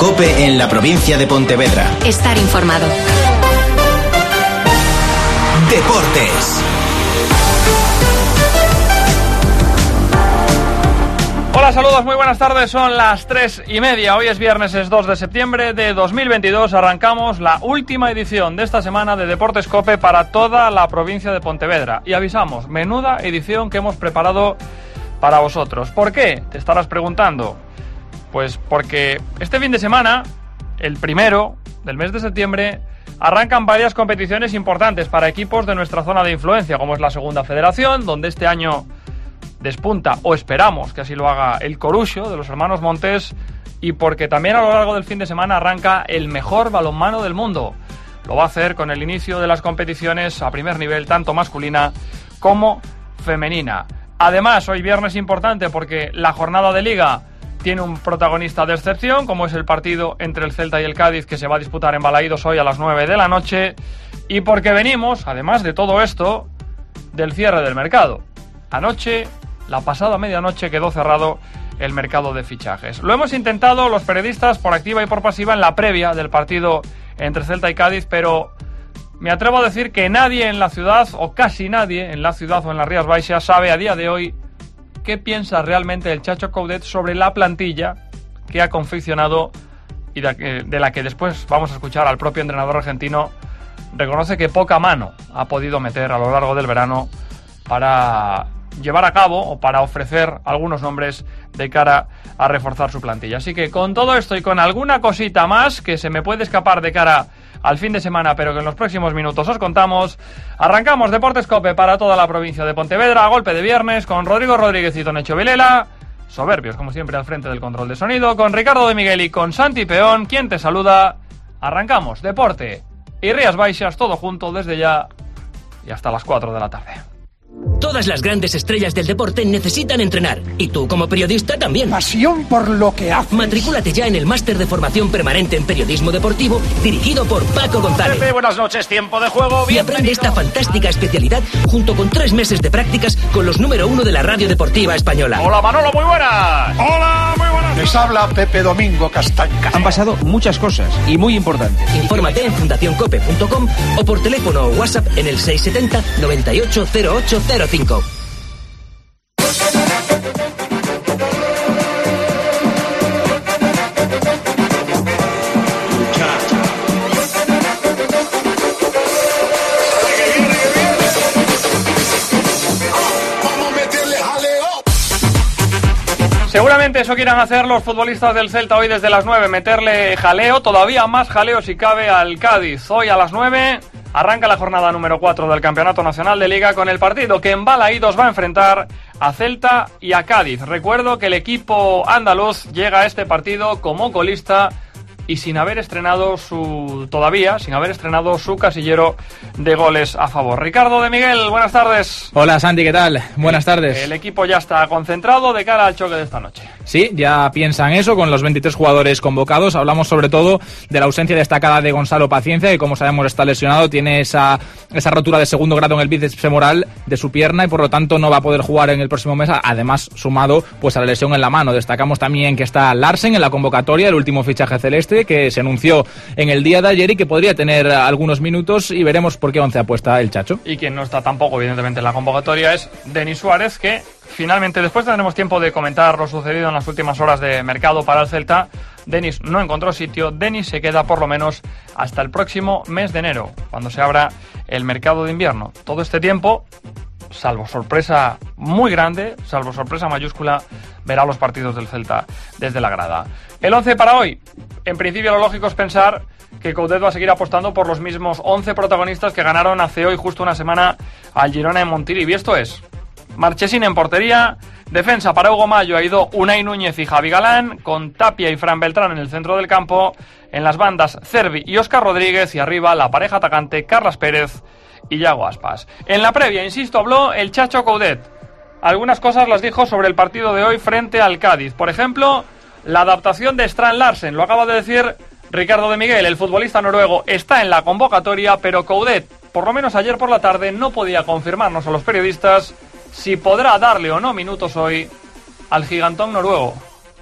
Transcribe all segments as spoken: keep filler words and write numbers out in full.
COPE en la provincia de Pontevedra. Estar informado. Deportes. Hola, saludos, muy buenas tardes, son las tres y media, hoy es viernes, es dos de septiembre de dos mil veintidós, arrancamos la última edición de esta semana de Deportes COPE para toda la provincia de Pontevedra y avisamos, menuda edición que hemos preparado para vosotros. ¿Por qué? Te estarás preguntando. Pues porque este fin de semana, el primero del mes de septiembre, arrancan varias competiciones importantes para equipos de nuestra zona de influencia, como es la Segunda Federación, donde este año despunta, o esperamos que así lo haga, el Coruxo de los hermanos Montes, y porque también a lo largo del fin de semana arranca el mejor balonmano del mundo. Lo va a hacer con el inicio de las competiciones a primer nivel, tanto masculina como femenina. Además, hoy viernes importante porque la jornada de Liga tiene un protagonista de excepción, como es el partido entre el Celta y el Cádiz, que se va a disputar en Balaídos hoy a las nueve de la noche, y porque venimos, además de todo esto, del cierre del mercado. Anoche, la pasada medianoche, quedó cerrado el mercado de fichajes. Lo hemos intentado los periodistas por activa y por pasiva en la previa del partido entre Celta y Cádiz, pero me atrevo a decir que nadie en la ciudad, o casi nadie en la ciudad o en las Rías Baixas, sabe a día de hoy qué piensa realmente el Chacho Coudet sobre la plantilla que ha confeccionado y de, de la que después vamos a escuchar al propio entrenador argentino. Reconoce que poca mano ha podido meter a lo largo del verano para llevar a cabo o para ofrecer algunos nombres de cara a reforzar su plantilla. Así que con todo esto y con alguna cosita más que se me puede escapar de cara al fin de semana, pero que en los próximos minutos os contamos, arrancamos Deportes COPE para toda la provincia de Pontevedra, a golpe de viernes, con Rodrigo Rodríguez y Tonecho Vilela, soberbios como siempre al frente del control de sonido, con Ricardo de Miguel y con Santi Peón, quien te saluda. Arrancamos Deporte y Rías Baixas, todo junto desde ya y hasta las cuatro de la tarde. Todas las grandes estrellas del deporte necesitan entrenar. Y tú, como periodista, también. Pasión por lo que haces. Matricúlate ya en el máster de formación permanente en periodismo deportivo, dirigido por Paco González. Pepe, buenas noches, tiempo de juego. Y aprende esta fantástica especialidad junto con tres meses de prácticas con los número uno de la radio deportiva española. Hola, Manolo, muy buenas. Hola, muy buenas. Les habla Pepe Domingo Castaña. Han pasado muchas cosas y muy importantes. Infórmate en fundación cope punto com o por teléfono o WhatsApp en el seis setenta noventa y ocho cero ocho cero cinco. Seguramente eso quieran hacer los futbolistas del Celta hoy desde las nueve, meterle jaleo, todavía más jaleo si cabe al Cádiz. Hoy a las nueve arranca la jornada número cuatro del Campeonato Nacional de Liga con el partido que en Balaídos va a enfrentar a Celta y a Cádiz. Recuerdo que el equipo andaluz llega a este partido como colista y sin haber estrenado su todavía, sin haber estrenado su casillero de goles a favor. Ricardo de Miguel, buenas tardes. Hola Santi, ¿qué tal? Buenas tardes. El equipo ya está concentrado de cara al choque de esta noche. Sí, ya piensan eso con los veintitrés jugadores convocados. Hablamos sobre todo de la ausencia destacada de Gonzalo Paciencia, que como sabemos está lesionado, tiene esa, esa rotura de segundo grado en el bíceps femoral de su pierna y por lo tanto no va a poder jugar en el próximo mes, además sumado pues a la lesión en la mano. Destacamos también que está Larsen en la convocatoria, el último fichaje celeste, que se anunció en el día de ayer y que podría tener algunos minutos y veremos por qué once apuesta el Chacho. Y quien no está tampoco evidentemente en la convocatoria es Denis Suárez, que finalmente después tendremos tiempo de comentar lo sucedido en las últimas horas de mercado para el Celta. Denis no encontró sitio, Denis se queda por lo menos hasta el próximo mes de enero, cuando se abra el mercado de invierno. Todo este tiempo, salvo sorpresa muy grande, salvo sorpresa mayúscula, verá los partidos del Celta desde la grada. El once para hoy. En principio lo lógico es pensar que Coudet va a seguir apostando por los mismos once protagonistas que ganaron hace hoy justo una semana al Girona en Montilivi. Esto es Marchesín en portería, defensa para Hugo Mayo, ha ido Unai Núñez y Javi Galán, con Tapia y Fran Beltrán en el centro del campo, en las bandas Cervi y Óscar Rodríguez, y arriba la pareja atacante Carlas Pérez y Yago Aspas. En la previa, insisto, habló el Chacho Coudet. Algunas cosas las dijo sobre el partido de hoy frente al Cádiz. Por ejemplo, la adaptación de Strand Larsen, lo acaba de decir Ricardo de Miguel, el futbolista noruego está en la convocatoria, pero Coudet, por lo menos ayer por la tarde, no podía confirmarnos a los periodistas si podrá darle o no minutos hoy al gigantón noruego.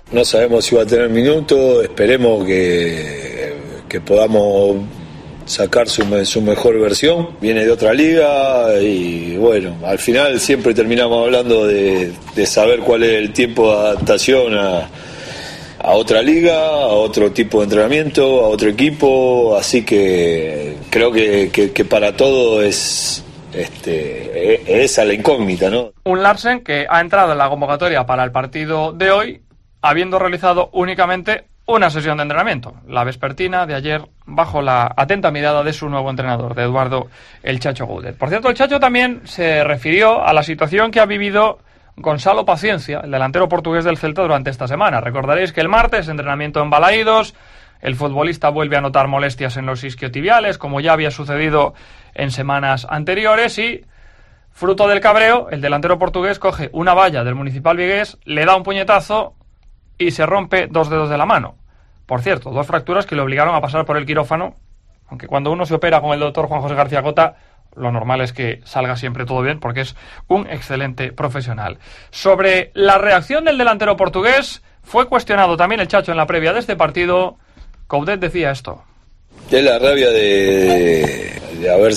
No sabemos si va a tener minutos, esperemos que, que podamos sacar su, su mejor versión. Viene de otra liga y bueno, al final siempre terminamos hablando de, de saber cuál es el tiempo de adaptación a, a otra liga, a otro tipo de entrenamiento, a otro equipo, así que creo que, que, que para todo es... Este, esa es la incógnita, ¿no? Un Larsen que ha entrado en la convocatoria para el partido de hoy habiendo realizado únicamente una sesión de entrenamiento, la vespertina de ayer, bajo la atenta mirada de su nuevo entrenador, de Eduardo el Chacho Coudet. Por cierto, el Chacho también se refirió a la situación que ha vivido Gonzalo Paciencia, el delantero portugués del Celta, durante esta semana. Recordaréis que el martes, entrenamiento en Balaídos, el futbolista vuelve a notar molestias en los isquiotibiales, como ya había sucedido en semanas anteriores, y fruto del cabreo, el delantero portugués coge una valla del Municipal Vigués, le da un puñetazo y se rompe dos dedos de la mano. Por cierto, dos fracturas que le obligaron a pasar por el quirófano, aunque cuando uno se opera con el doctor Juan José García Cota, lo normal es que salga siempre todo bien, porque es un excelente profesional. Sobre la reacción del delantero portugués, fue cuestionado también el Chacho en la previa de este partido. Coudet decía esto. Es la rabia de, de haber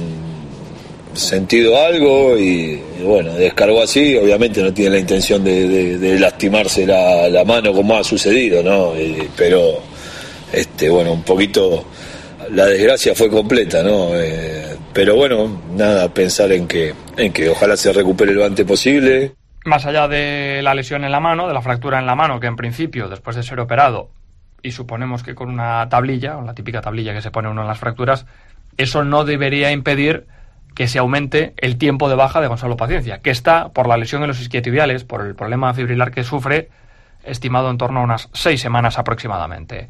sentido algo y, y bueno, descargó así. Obviamente no tiene la intención de, de, de lastimarse la, la mano como ha sucedido, ¿no? Y, pero, este, bueno, un poquito la desgracia fue completa, ¿no? Eh, pero bueno, nada, pensar en que, en que ojalá se recupere lo antes posible. Más allá de la lesión en la mano, de la fractura en la mano, que en principio, después de ser operado, y suponemos que con una tablilla, o la típica tablilla que se pone uno en las fracturas, eso no debería impedir que se aumente el tiempo de baja de Gonzalo Paciencia, que está, por la lesión en los isquiotibiales, por el problema fibrilar que sufre, estimado en torno a unas seis semanas aproximadamente.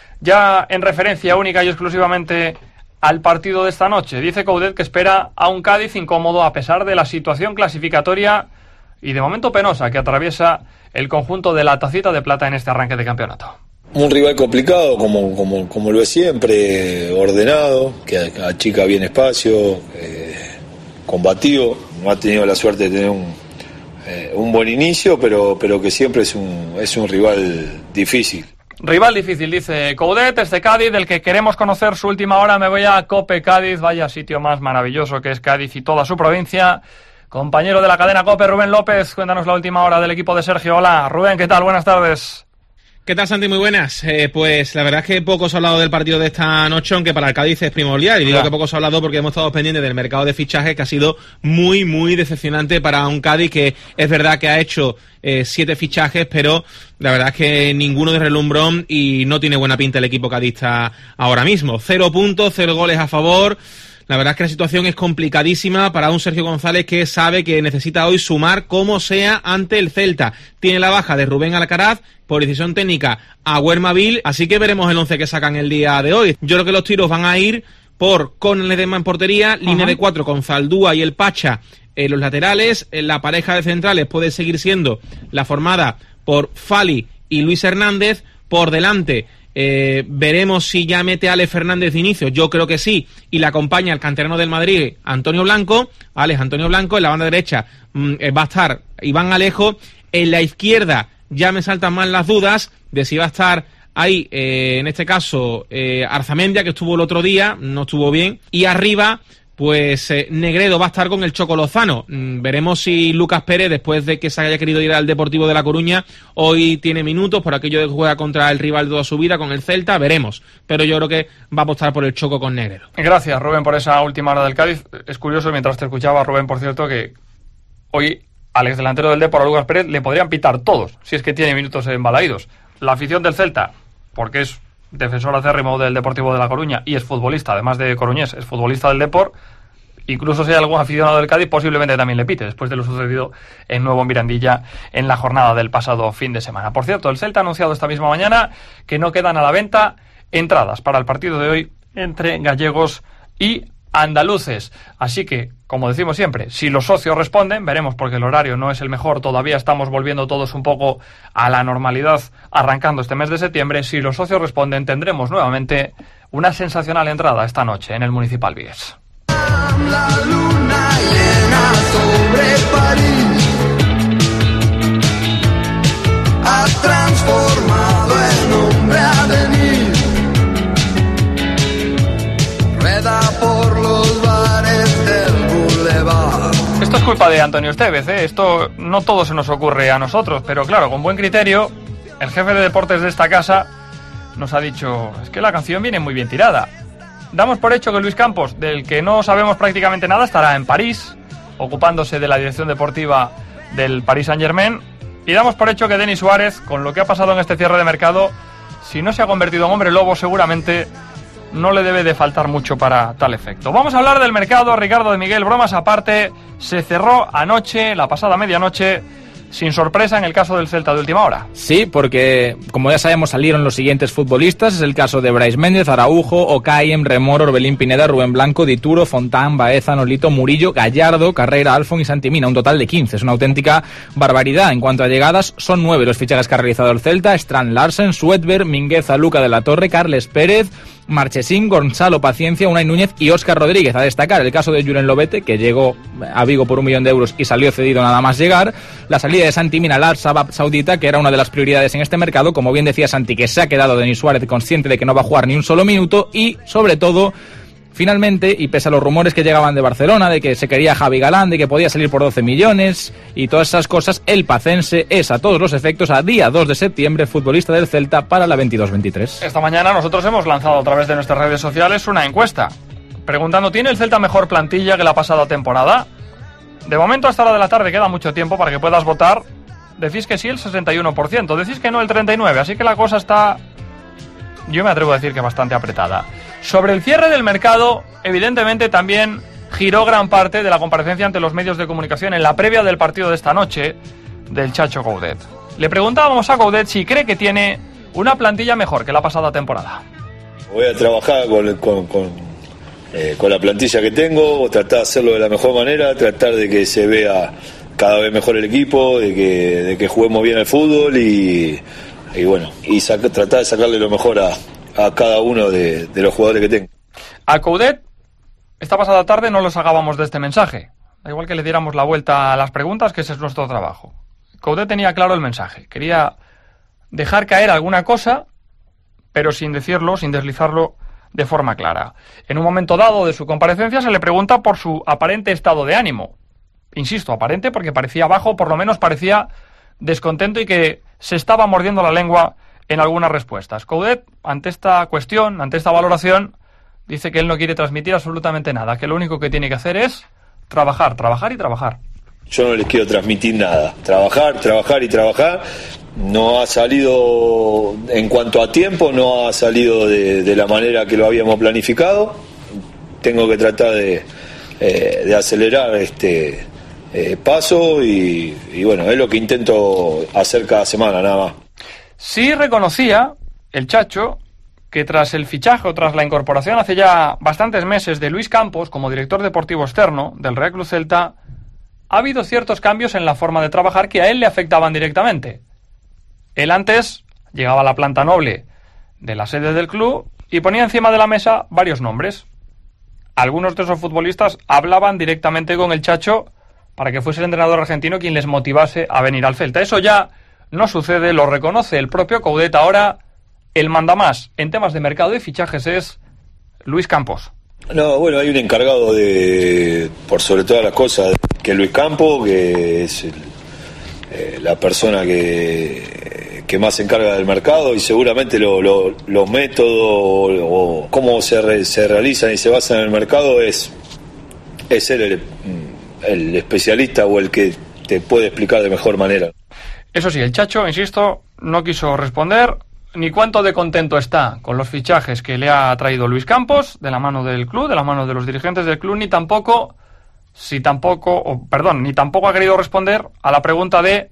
Ya en referencia única y exclusivamente al partido de esta noche, dice Coudet que espera a un Cádiz incómodo a pesar de la situación clasificatoria y de momento penosa que atraviesa el conjunto de la Tacita de Plata en este arranque de campeonato. Un rival complicado, como, como, como lo es siempre, ordenado, que achica bien espacio, eh, combativo. No ha tenido la suerte de tener un, eh, un buen inicio, pero, pero que siempre es un, es un rival difícil. Rival difícil, dice Coudet, este Cádiz, del que queremos conocer su última hora. Me voy a COPE Cádiz, vaya sitio más maravilloso que es Cádiz y toda su provincia. Compañero de la cadena COPE, Rubén López, cuéntanos la última hora del equipo de Sergio. Hola, Rubén, ¿qué tal? Buenas tardes. ¿Qué tal, Santi? Muy buenas. Eh, pues la verdad es que poco se ha hablado del partido de esta noche, aunque para el Cádiz es primordial. Y digo que poco se ha hablado porque hemos estado pendientes del mercado de fichajes, que ha sido muy, muy decepcionante para un Cádiz que es verdad que ha hecho eh, siete fichajes, pero la verdad es que ninguno de relumbrón y no tiene buena pinta el equipo cadista ahora mismo. Cero puntos, cero goles a favor. La verdad es que la situación es complicadísima para un Sergio González que sabe que necesita hoy sumar como sea ante el Celta. Tiene la baja de Rubén Alcaraz, por decisión técnica a Huermaville, así que veremos el once que sacan el día de hoy. Yo creo que los tiros van a ir por con Ledesma en portería, uh-huh. Línea de cuatro con Zaldúa y el Pacha en los laterales. En la pareja de centrales puede seguir siendo la formada por Fali y Luis Hernández. Por delante Eh, veremos si ya mete a Alex Fernández de inicio, yo creo que sí, y le acompaña el canterano del Madrid, Antonio Blanco, Alex Antonio Blanco. En la banda derecha mmm, va a estar Iván Alejo. En la izquierda ya me saltan más las dudas de si va a estar ahí, eh, en este caso, eh, Arzamendia, que estuvo el otro día, no estuvo bien, y arriba pues eh, Negredo va a estar con el Choco Lozano. Mm, veremos si Lucas Pérez, después de que se haya querido ir al Deportivo de La Coruña, hoy tiene minutos por aquello de que juega contra el rival de toda su vida, con el Celta, veremos. Pero yo creo que va a apostar por el Choco con Negredo. Gracias, Rubén, por esa última hora del Cádiz. Es curioso, mientras te escuchaba, Rubén, por cierto, que hoy al ex delantero del Depor, a Lucas Pérez, le podrían pitar todos, si es que tiene minutos en Balaídos. La afición del Celta, porque es defensor acérrimo del Deportivo de La Coruña y es futbolista, además de coruñés, es futbolista del Depor. Incluso si hay algún aficionado del Cádiz, posiblemente también le pite, después de lo sucedido en Nuevo Mirandilla en la jornada del pasado fin de semana. Por cierto, el Celta ha anunciado esta misma mañana que no quedan a la venta entradas para el partido de hoy entre gallegos y andaluces. Así que, como decimos siempre, si los socios responden, veremos, porque el horario no es el mejor, todavía estamos volviendo todos un poco a la normalidad arrancando este mes de septiembre. Si los socios responden, tendremos nuevamente una sensacional entrada esta noche en el Municipal Vigués. La luna llena sobre París ha transformado culpa de Antonio Estevez, ¿eh? Esto no todo se nos ocurre a nosotros, pero claro, con buen criterio, el jefe de deportes de esta casa nos ha dicho, es que la canción viene muy bien tirada. Damos por hecho que Luis Campos, del que no sabemos prácticamente nada, estará en París, ocupándose de la dirección deportiva del Paris Saint-Germain, y damos por hecho que Denis Suárez, con lo que ha pasado en este cierre de mercado, si no se ha convertido en hombre lobo, seguramente no le debe de faltar mucho para tal efecto. Vamos a hablar del mercado, Ricardo de Miguel, bromas aparte, se cerró anoche, la pasada medianoche, sin sorpresa en el caso del Celta de última hora. Sí, porque como ya sabemos salieron los siguientes futbolistas, es el caso de Brais Méndez, Araujo, Ocaiem, Remor, Orbelín Pineda, Rubén Blanco, Dituro, Fontán, Baeza, Nolito, Murillo, Gallardo, Carrera, Alfon y Santimina, un total de quince, es una auténtica barbaridad. En cuanto a llegadas, son nueve los fichajes que ha realizado el Celta: Strand Larsen, Suedberg, Mingueza, Luca de la Torre, Carles Pérez, Marchesín, Gonzalo Paciencia, Unai Núñez y Óscar Rodríguez. A destacar el caso de Julen Lobete, que llegó a Vigo por un millón de euros y salió cedido nada más llegar. La salida de Santi Mina al Al-Shabaab Saudita, que era una de las prioridades en este mercado. Como bien decía Santi, que se ha quedado Denis Suárez consciente de que no va a jugar ni un solo minuto. Y, sobre todo, finalmente, y pese a los rumores que llegaban de Barcelona, de que se quería Javi Galán, de que podía salir por doce millones y todas esas cosas, el pacense es a todos los efectos, a día dos de septiembre, futbolista del Celta para la veintidós veintitrés. Esta mañana nosotros hemos lanzado a través de nuestras redes sociales una encuesta preguntando, ¿tiene el Celta mejor plantilla que la pasada temporada? De momento, hasta la de la tarde queda mucho tiempo para que puedas votar. Decís que sí el sesenta y uno por ciento, decís que no el treinta y nueve por ciento, así que la cosa está, yo me atrevo a decir que bastante apretada. Sobre el cierre del mercado, evidentemente también giró gran parte de la comparecencia ante los medios de comunicación en la previa del partido de esta noche del Chacho Coudet. Le preguntábamos a Coudet si cree que tiene una plantilla mejor que la pasada temporada. Voy a trabajar con, con, con, eh, con la plantilla que tengo, tratar de hacerlo de la mejor manera, tratar de que se vea cada vez mejor el equipo, de que, de que juguemos bien al fútbol y, y bueno, y saca, tratar de sacarle lo mejor a, a cada uno de, de los jugadores que tengo. A Coudet, esta pasada tarde no lo sacábamos de este mensaje. Da igual que le diéramos la vuelta a las preguntas, que ese es nuestro trabajo. Coudet tenía claro el mensaje. Quería dejar caer alguna cosa, pero sin decirlo, sin deslizarlo de forma clara. En un momento dado de su comparecencia se le pregunta por su aparente estado de ánimo. Insisto, aparente porque parecía bajo, por lo menos parecía descontento y que se estaba mordiendo la lengua en algunas respuestas. Coudet, ante esta cuestión, ante esta valoración, dice que él no quiere transmitir absolutamente nada, que lo único que tiene que hacer es trabajar, trabajar y trabajar. Yo no les quiero transmitir nada. Trabajar, trabajar y trabajar. No ha salido, en cuanto a tiempo, no ha salido de, de la manera que lo habíamos planificado. Tengo que tratar de, eh, de acelerar este eh, paso y, y bueno, es lo que intento hacer cada semana, nada más. Sí reconocía el Chacho que tras el fichaje o tras la incorporación hace ya bastantes meses de Luis Campos como director deportivo externo del Real Club Celta, ha habido ciertos cambios en la forma de trabajar que a él le afectaban directamente. Él antes llegaba a la planta noble de la sede del club y ponía encima de la mesa varios nombres. Algunos de esos futbolistas hablaban directamente con el Chacho para que fuese el entrenador argentino quien les motivase a venir al Celta. Eso ya no sucede, lo reconoce el propio Coudet. Ahora el mandamás en temas de mercado y fichajes es Luis Campos. No, bueno, hay un encargado de, por sobre todas las cosas, que es Luis Campos, que es el, eh, la persona que, que más se encarga del mercado y seguramente lo, lo, los métodos o, o cómo se, re, se realizan y se basan en el mercado es, es él el, el especialista o el que te puede explicar de mejor manera. Eso sí, el Chacho, insisto, no quiso responder ni cuánto de contento está con los fichajes que le ha traído Luis Campos de la mano del club, de la mano de los dirigentes del club, ni tampoco, si tampoco, o, perdón, ni tampoco ha querido responder a la pregunta de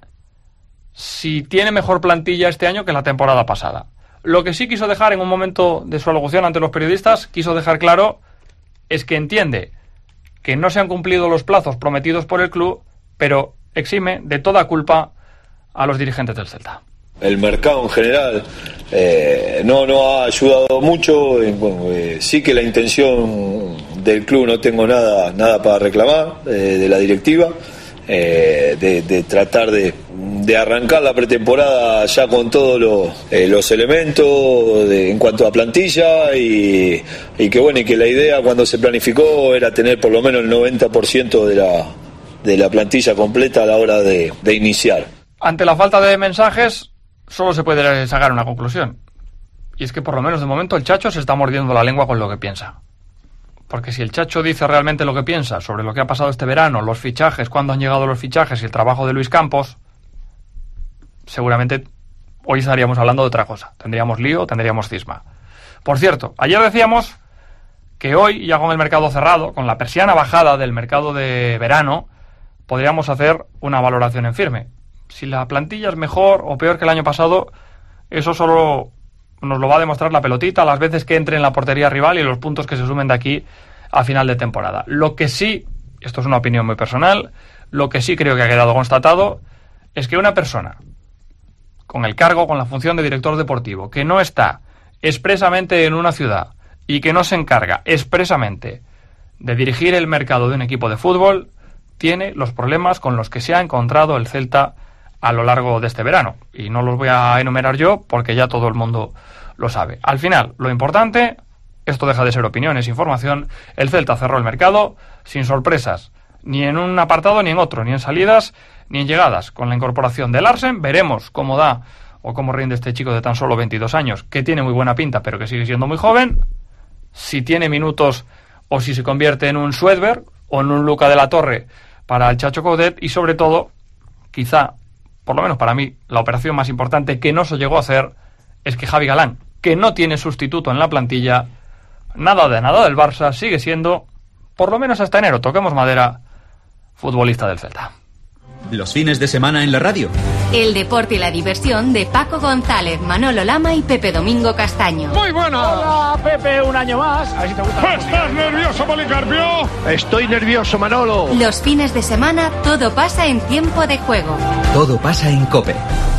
si tiene mejor plantilla este año que la temporada pasada. Lo que sí quiso dejar en un momento de su alocución ante los periodistas, quiso dejar claro, es que entiende que no se han cumplido los plazos prometidos por el club, pero exime de toda culpa a los dirigentes del Celta. El mercado en general eh, no, no ha ayudado mucho. Bueno, eh, sí que la intención del club, no tengo nada nada para reclamar eh, de la directiva, eh, de, de tratar de, de arrancar la pretemporada ya con todos los, eh, los elementos de, en cuanto a plantilla y, y que bueno, y que la idea cuando se planificó era tener por lo menos el noventa por ciento de la de la plantilla completa a la hora de, de iniciar. Ante la falta de mensajes, solo se puede sacar una conclusión. Y es que por lo menos de momento el Chacho se está mordiendo la lengua con lo que piensa. Porque si el Chacho dice realmente lo que piensa sobre lo que ha pasado este verano, los fichajes, cuándo han llegado los fichajes y el trabajo de Luis Campos, seguramente hoy estaríamos hablando de otra cosa. Tendríamos lío, tendríamos cisma. Por cierto, ayer decíamos que hoy, ya con el mercado cerrado, con la persiana bajada del mercado de verano, podríamos hacer una valoración en firme. Si la plantilla es mejor o peor que el año pasado, eso solo nos lo va a demostrar la pelotita, las veces que entre en la portería rival y los puntos que se sumen de aquí a final de temporada. Lo que sí, esto es una opinión muy personal, lo que sí creo que ha quedado constatado es que una persona con el cargo, con la función de director deportivo, que no está expresamente en una ciudad y que no se encarga expresamente de dirigir el mercado de un equipo de fútbol, tiene los problemas con los que se ha encontrado el Celta a lo largo de este verano. Y no los voy a enumerar yo porque ya todo el mundo lo sabe. Al final, lo importante, esto deja de ser opinión, es información, el Celta cerró el mercado sin sorpresas, ni en un apartado ni en otro, ni en salidas ni en llegadas. Con la incorporación de Larsen, veremos cómo da o cómo rinde este chico de tan solo veintidós años, que tiene muy buena pinta, pero que sigue siendo muy joven, si tiene minutos o si se convierte en un Swedberg o en un Luca de la Torre para el Chacho Coudet, y sobre todo, quizá, por lo menos para mí, la operación más importante que no se llegó a hacer es que Javi Galán, que no tiene sustituto en la plantilla, nada de nada del Barça, sigue siendo, por lo menos hasta enero, toquemos madera, futbolista del Celta. Los fines de semana en la radio. El deporte y la diversión de Paco González, Manolo Lama y Pepe Domingo Castaño. Muy bueno. Hola, Pepe, un año más. A ver si te gusta. ¿Estás nervioso, Policarpio? Estoy nervioso, Manolo. Los fines de semana todo pasa en tiempo de juego. Todo pasa en COPE.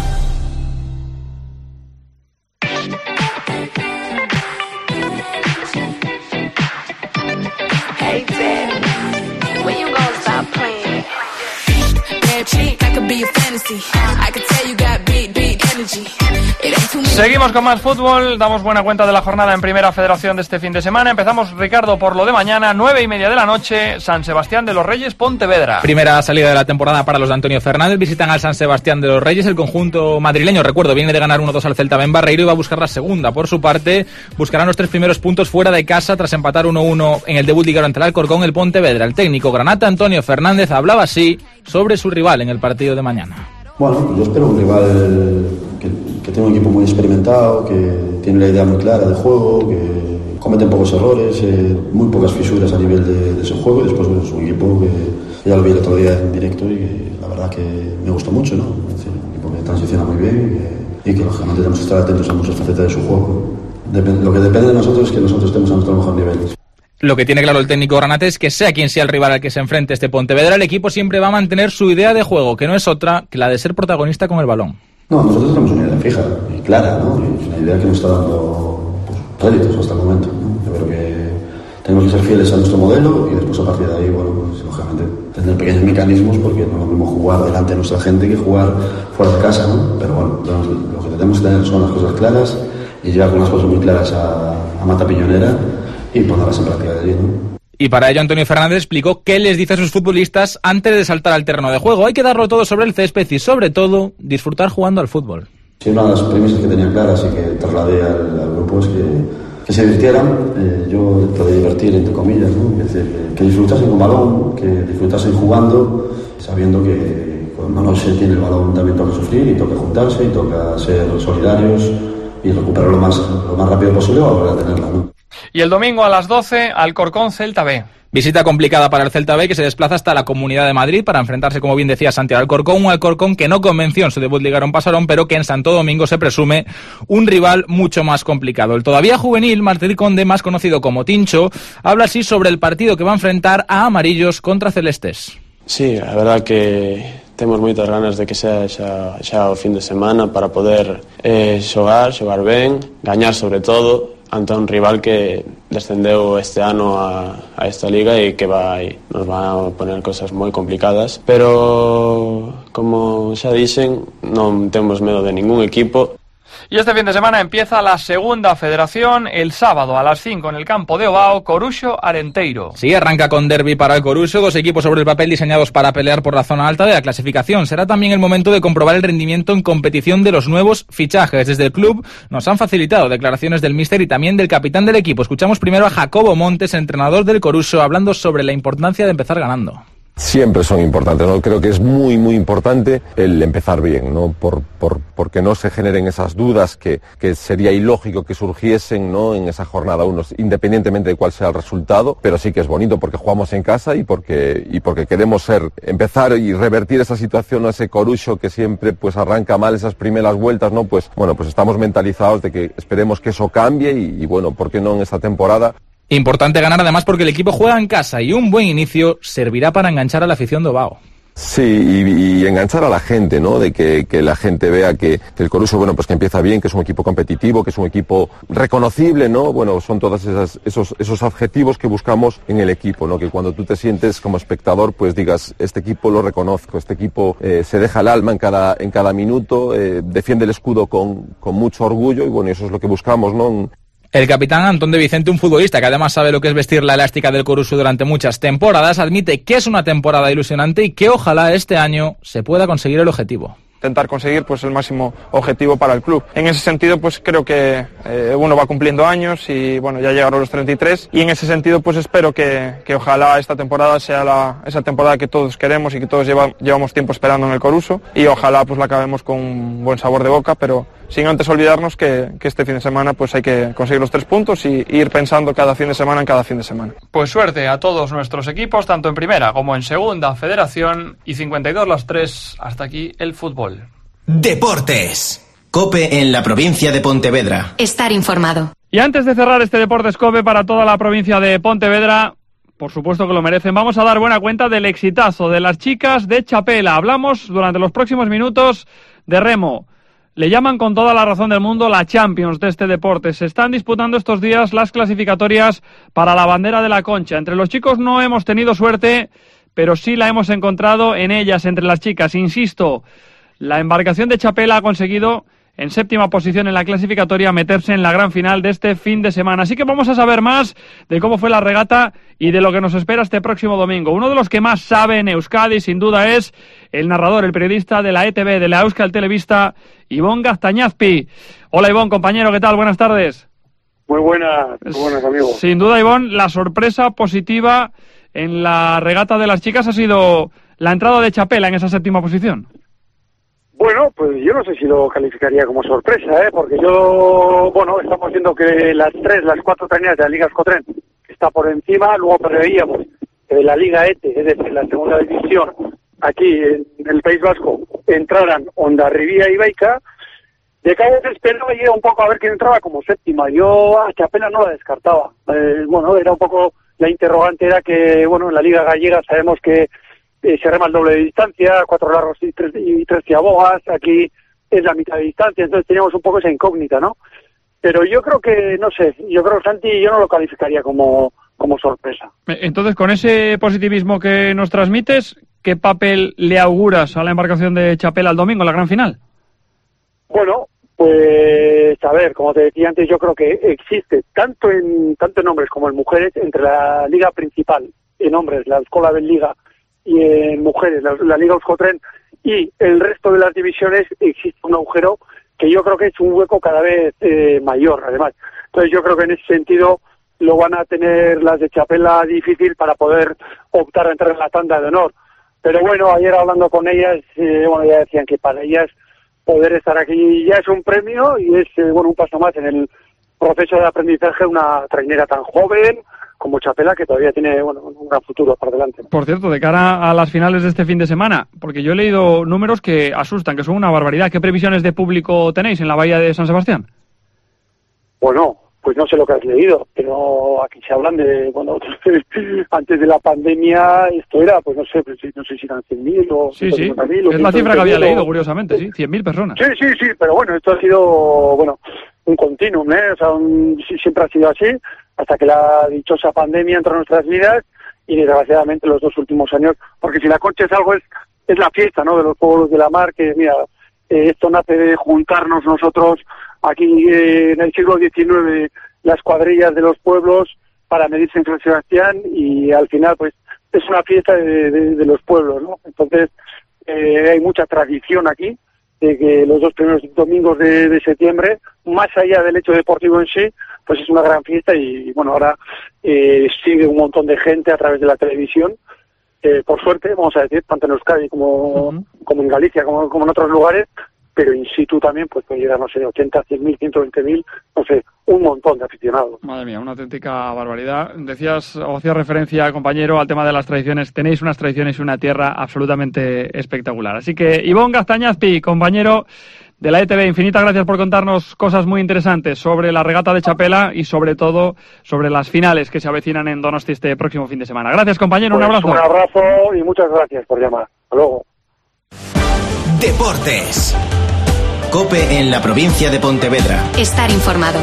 Seguimos con más fútbol, damos buena cuenta de la jornada en Primera Federación de este fin de semana. Empezamos, Ricardo, por lo de mañana, nueve y media de la noche, San Sebastián de los Reyes, Pontevedra. Primera salida de la temporada para los de Antonio Fernández, visitan al San Sebastián de los Reyes, el conjunto madrileño, recuerdo, viene de ganar uno dos al Celta Ben Barreiro y va a buscar la segunda. Por su parte, buscarán los tres primeros puntos fuera de casa tras empatar uno uno en el debut liguero ante el Alcorcón, el Pontevedra. El técnico granata Antonio Fernández hablaba así sobre su rival en el partido de mañana. Bueno, yo espero un rival que, que tiene un equipo muy experimentado, que tiene la idea muy clara de juego, que comete pocos errores, eh, muy pocas fisuras a nivel de, de ese juego. Y después, bueno, es un equipo que ya lo vi el otro día en directo y que la verdad que me gustó mucho, ¿no? Es decir, un equipo que transiciona muy bien y que, y que lógicamente tenemos que estar atentos a muchas facetas de su juego. Dep- lo que depende de nosotros es que nosotros estemos a nuestro mejor nivel. Lo que tiene claro el técnico granate es que sea quien sea el rival al que se enfrente este Pontevedra, el equipo siempre va a mantener su idea de juego, que no es otra que la de ser protagonista con el balón. No, nosotros tenemos una idea fija y clara, ¿no? Y es una idea que nos está dando pues, réditos hasta el momento, ¿no? Yo creo que tenemos que ser fieles a nuestro modelo y después a partir de ahí, bueno, pues lógicamente tener pequeños mecanismos porque no es lo mismo jugar delante de nuestra gente que jugar fuera de casa, ¿no? Pero bueno, lo que tenemos que tener son las cosas claras y llegar con las cosas muy claras a, a Mata Piñonera y ponerlas en práctica de allí, ¿no? Y para ello Antonio Fernández explicó qué les dice a sus futbolistas antes de saltar al terreno de juego. Hay que darlo todo sobre el césped y sobre todo disfrutar jugando al fútbol. Sí, una de las premisas que tenía claras y que trasladé al, al grupo es que, que se divirtieran, eh, yo dentro de divertir entre comillas, ¿no? Es decir, que, que disfrutasen con balón, que disfrutasen jugando, sabiendo que cuando no se tiene el balón también toca sufrir y toca juntarse y toca ser solidarios y recuperarlo lo más, lo más rápido posible para volver a tenerla, ¿no? Y el domingo a las doce, Alcorcón Celta B. Visita complicada para el Celta B, que se desplaza hasta la Comunidad de Madrid para enfrentarse, como bien decía Santiago Alcorcón, un Alcorcón que no convenció en su debut liguero en Pasarón, pero que en Santo Domingo se presume un rival mucho más complicado. El todavía juvenil Martí Conde, más conocido como Tincho, habla así sobre el partido que va a enfrentar a amarillos contra celestes. Sí, a verdad que temos moitas ganas de que sea xa, xa o fin de semana para poder eh, xogar, xogar ben, gañar sobre todo ante un rival que descendeu este ano a, a esta liga e que vai, nos va a poner cosas moi complicadas, pero como xa dixen, non temos medo de ningún equipo. Y este fin de semana empieza la segunda federación el sábado a las cinco en el campo de Ovao, Coruxo Arenteiro. Sí, arranca con derbi para el Coruxo, dos equipos sobre el papel diseñados para pelear por la zona alta de la clasificación. Será también el momento de comprobar el rendimiento en competición de los nuevos fichajes. Desde el club nos han facilitado declaraciones del míster y también del capitán del equipo. Escuchamos primero a Jacobo Montes, entrenador del Coruxo, hablando sobre la importancia de empezar ganando. Siempre son importantes, ¿no? Creo que es muy, muy importante el empezar bien, ¿no? Por, por, porque no se generen esas dudas que, que sería ilógico que surgiesen, ¿no? En esa jornada uno, independientemente de cuál sea el resultado, pero sí que es bonito porque jugamos en casa y porque, y porque queremos ser, empezar y revertir esa situación, ¿no? Ese Coruxo que siempre pues arranca mal esas primeras vueltas, ¿no? Pues bueno, pues estamos mentalizados de que esperemos que eso cambie y, y bueno, ¿por qué no en esta temporada? Importante ganar además porque el equipo juega en casa y un buen inicio servirá para enganchar a la afición de Ovao. Sí, y, y enganchar a la gente, ¿no? De que, que la gente vea que, que el Coruxo, bueno, pues que empieza bien, que es un equipo competitivo, que es un equipo reconocible, ¿no? Bueno, son todos esas, esos, esos adjetivos que buscamos en el equipo, ¿no? Que cuando tú te sientes como espectador, pues digas, este equipo lo reconozco, este equipo eh, se deja el alma en cada, en cada minuto, eh, defiende el escudo con, con mucho orgullo y bueno, eso es lo que buscamos, ¿no? El capitán Antón de Vicente, un futbolista que además sabe lo que es vestir la elástica del Coruxo durante muchas temporadas, admite que es una temporada ilusionante y que ojalá este año se pueda conseguir el objetivo. Intentar conseguir pues el máximo objetivo para el club. En ese sentido pues creo que eh, uno va cumpliendo años y bueno, ya llegaron los treinta y tres y en ese sentido pues espero que, que ojalá esta temporada sea la, esa temporada que todos queremos y que todos lleva, llevamos tiempo esperando en el Coruxo y ojalá pues la acabemos con un buen sabor de boca, pero sin antes olvidarnos que, que este fin de semana pues hay que conseguir los tres puntos y, y ir pensando cada fin de semana en cada fin de semana. Pues suerte a todos nuestros equipos, tanto en primera como en segunda federación, y cincuenta y dos las tres, hasta aquí el fútbol. Deportes. COPE en la provincia de Pontevedra. Estar informado. Y antes de cerrar este Deportes COPE para toda la provincia de Pontevedra, por supuesto que lo merecen, vamos a dar buena cuenta del exitazo de las chicas de Chapela. Hablamos durante los próximos minutos de remo. Le llaman con toda la razón del mundo la Champions de este deporte. Se están disputando estos días las clasificatorias para la bandera de la Concha. Entre los chicos no hemos tenido suerte, pero sí la hemos encontrado en ellas, entre las chicas. Insisto, la embarcación de Chapela ha conseguido, en séptima posición en la clasificatoria, meterse en la gran final de este fin de semana. Así que vamos a saber más de cómo fue la regata y de lo que nos espera este próximo domingo. Uno de los que más sabe en Euskadi, sin duda, es el narrador, el periodista de la E T V, de la Euskal Televista, Ivón Gaztañazpi. Hola, Ivón, compañero, ¿qué tal? Buenas tardes. Muy buenas, muy buenas, amigos. Sin duda, Ivón, la sorpresa positiva en la regata de las chicas ha sido la entrada de Chapela en esa séptima posición. Bueno, pues yo no sé si lo calificaría como sorpresa, ¿eh? Porque yo, bueno, estamos viendo que las tres, las cuatro tareas de la Liga Euskotren está por encima, luego preveíamos que de la Liga E T E, es decir, la segunda división, aquí en el País Vasco, entraran Hondarribia y Baica. De cabo se esperaba y era un poco a ver quién entraba como séptima. Yo a Chapela no la descartaba. Eh, bueno, era un poco, la interrogante era que, bueno, en la Liga Gallega sabemos que Eh, se rema el doble de distancia, cuatro largos y tres, y tres ciabogas, aquí es la mitad de distancia, entonces teníamos un poco esa incógnita, ¿no? Pero yo creo que, no sé, yo creo que Santi yo no lo calificaría como, como sorpresa. Entonces, con ese positivismo que nos transmites, ¿qué papel le auguras a la embarcación de Chapela el domingo, en la gran final? Bueno, pues a ver, como te decía antes, yo creo que existe tanto en tanto en hombres como en mujeres, entre la liga principal, en hombres, la Escola del Liga, y en mujeres, la, la Liga Euskotren, y el resto de las divisiones, existe un agujero que yo creo que es un hueco cada vez eh, mayor, además. Entonces yo creo que en ese sentido lo van a tener las de Chapela difícil para poder optar a entrar en la tanda de honor. Pero bueno, ayer hablando con ellas, eh, bueno, ya decían que para ellas poder estar aquí ya es un premio y es, eh, bueno, un paso más en el proceso de aprendizaje de una trainera tan joven como Chapela, que todavía tiene, bueno, un gran futuro por delante. Por cierto, de cara a las finales de este fin de semana, porque yo he leído números que asustan, que son una barbaridad. ¿Qué previsiones de público tenéis en la bahía de San Sebastián? Bueno, pues no sé lo que has leído, pero aquí se hablan de, bueno, antes de la pandemia esto era, pues no sé, no sé si eran cien mil o sí, sí, mil, es la cifra que había leído, curiosamente, sí, cien mil personas. Sí, sí, sí, pero bueno, esto ha sido, bueno, un continuum, ¿eh? O sea, un, siempre ha sido así, hasta que la dichosa pandemia entró en nuestras vidas y desgraciadamente los dos últimos años, porque si la Concha es algo, es, es la fiesta, ¿no?, de los pueblos de la mar, que mira, eh, esto nace de juntarnos nosotros aquí eh, en el siglo diecinueve las cuadrillas de los pueblos para medirse en San Sebastián, y al final pues es una fiesta de, de, de los pueblos, ¿no? Entonces eh, hay mucha tradición aquí de que los dos primeros domingos de, de septiembre, más allá del hecho deportivo en sí, pues es una gran fiesta. Y bueno, ahora eh, sigue un montón de gente a través de la televisión, eh, por suerte, vamos a decir, tanto en Euskadi como, uh-huh. como en Galicia, como, como en otros lugares, pero in situ también pues puede llegar, no sé, ochenta, cien mil, ciento veinte mil, no sé, un montón de aficionados. Madre mía, una auténtica barbaridad. Decías, o hacías referencia, compañero, al tema de las tradiciones. Tenéis unas tradiciones y una tierra absolutamente espectacular. Así que, Ivón Gaztañazpi, compañero de la E T V, infinitas gracias por contarnos cosas muy interesantes sobre la regata de Txapela y sobre todo sobre las finales que se avecinan en Donosti este próximo fin de semana. Gracias, compañero, pues un abrazo. Un abrazo y muchas gracias por llamar. Hasta luego. Deportes. COPE en la provincia de Pontevedra. Estar informado.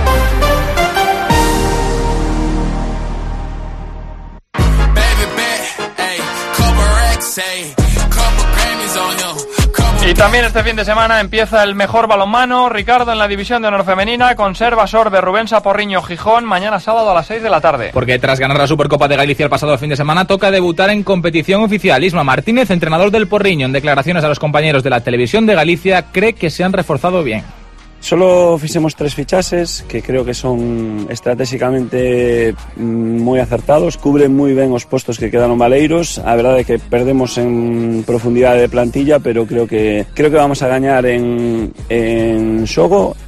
Y también este fin de semana empieza el mejor balonmano, Ricardo, en la división de honor femenina, con Serva Sorbe, Rubén Saporriño, Gijón, mañana sábado a las seis de la tarde. Porque tras ganar la Supercopa de Galicia el pasado fin de semana, toca debutar en competición oficial. Isma Martínez, entrenador del Porriño, en declaraciones a los compañeros de la televisión de Galicia, cree que se han reforzado bien. Solo fixemos tres fichases que creo que son estratégicamente moi acertados, cubren moi ben os postos que quedaron valeiros. A verdade é que perdemos en profundidade de plantilla, pero creo que creo que vamos a gañar en en xogo.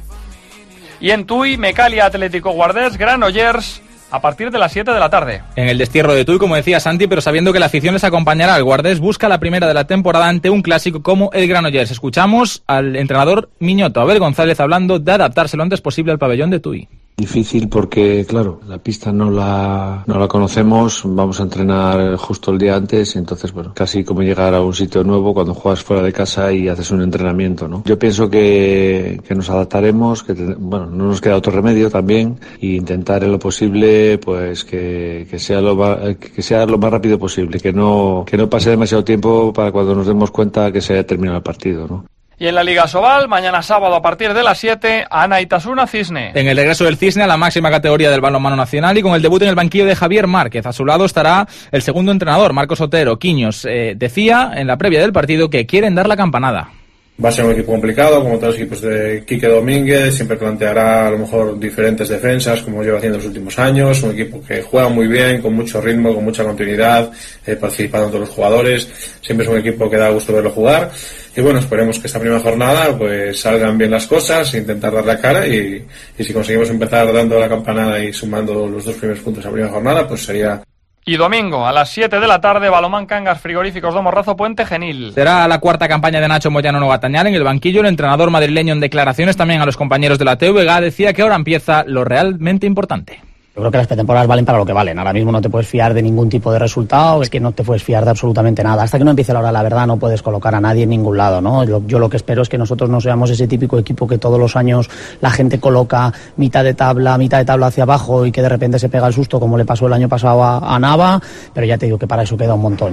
Y en Tui, Mecalia Atlético Guardés, Granollers, a partir de las siete de la tarde. En el destierro de Tui, como decía Santi, pero sabiendo que la afición les acompañará. El Guardés busca la primera de la temporada ante un clásico como el Granollers. Escuchamos al entrenador Miñoto, Abel González, hablando de adaptarse lo antes posible al pabellón de Tui. Difícil porque, claro, la pista no la no la conocemos, vamos a entrenar justo el día antes, y entonces, bueno, casi como llegar a un sitio nuevo cuando juegas fuera de casa y haces un entrenamiento, ¿no? Yo pienso que, que nos adaptaremos, que, bueno, no nos queda otro remedio también, e intentar en lo posible, pues, que, que sea lo más, que sea lo más rápido posible, que no, que no pase demasiado tiempo para cuando nos demos cuenta que se haya terminado el partido, ¿no? Y en la Liga Sobal, mañana sábado a partir de las siete, Anaitasuna Cisne. En el regreso del Cisne a la máxima categoría del balonmano nacional y con el debut en el banquillo de Javier Márquez. A su lado estará el segundo entrenador, Marcos Otero. Quiños eh, decía en la previa del partido que quieren dar la campanada. Va a ser un equipo complicado, como todos los equipos de Quique Domínguez, siempre planteará a lo mejor diferentes defensas, como lleva haciendo en los últimos años, un equipo que juega muy bien, con mucho ritmo, con mucha continuidad, eh, participando todos los jugadores, siempre es un equipo que da gusto verlo jugar, y bueno, esperemos que esta primera jornada pues salgan bien las cosas, intentar dar la cara, y, y si conseguimos empezar dando la campanada y sumando los dos primeros puntos a la primera jornada, pues sería... Y domingo, a las siete de la tarde, Balomán Cangas Frigoríficos do Morrazo, Puente Genil. Será la cuarta campaña de Nacho Moyano Novatañal en el banquillo. El entrenador madrileño, en declaraciones también a los compañeros de la T V G, decía que ahora empieza lo realmente importante. Yo creo que las pretemporadas valen para lo que valen. Ahora mismo no te puedes fiar de ningún tipo de resultado, es que no te puedes fiar de absolutamente nada. Hasta que no empiece la hora, la verdad, no puedes colocar a nadie en ningún lado, ¿no? Yo, yo lo que espero es que nosotros no seamos ese típico equipo que todos los años la gente coloca mitad de tabla, mitad de tabla hacia abajo y que de repente se pega el susto, como le pasó el año pasado a, a Nava, pero ya te digo que para eso queda un montón.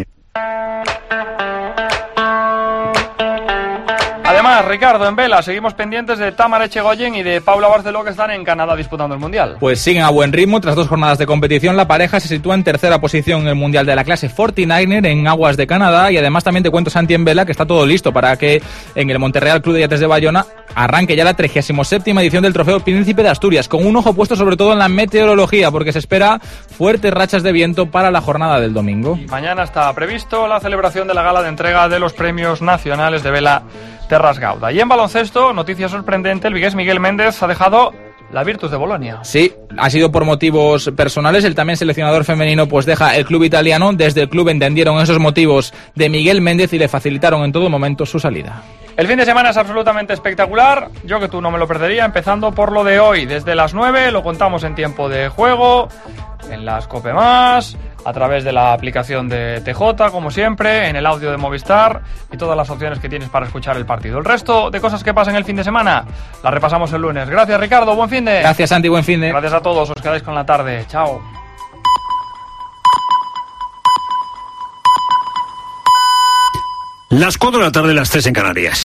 Además, Ricardo, en vela, seguimos pendientes de Tamara Echegoyen y de Paula Barceló, que están en Canadá disputando el Mundial. Pues siguen a buen ritmo. Tras dos jornadas de competición, la pareja se sitúa en tercera posición en el Mundial de la clase cuarenta y nueve en aguas de Canadá. Y además también te cuento, Santi, en vela, que está todo listo para que en el Monterreal Club de Yates de Bayona arranque ya la trigésima séptima edición del Trofeo Príncipe de Asturias, con un ojo puesto sobre todo en la meteorología, porque se espera fuertes rachas de viento para la jornada del domingo. Y mañana está previsto la celebración de la gala de entrega de los premios nacionales de vela Terras Gauda. Y en baloncesto, noticia sorprendente, el vigués Miguel Méndez ha dejado la Virtus de Bolonia. Sí, ha sido por motivos personales. El también seleccionador femenino pues deja el club italiano. Desde el club entendieron esos motivos de Miguel Méndez y le facilitaron en todo momento su salida. El fin de semana es absolutamente espectacular. Yo que tú no me lo perdería, empezando por lo de hoy. Desde las nueve lo contamos en tiempo de juego, en las Cope Más, a través de la aplicación de T J, como siempre, en el audio de Movistar y todas las opciones que tienes para escuchar el partido. El resto de cosas que pasan el fin de semana las repasamos el lunes. Gracias, Ricardo. Buen fin de. Gracias, Santi. Buen fin de. Gracias a todos. Os quedáis con la tarde. Chao. Las cuatro de la tarde, las tres en Canarias.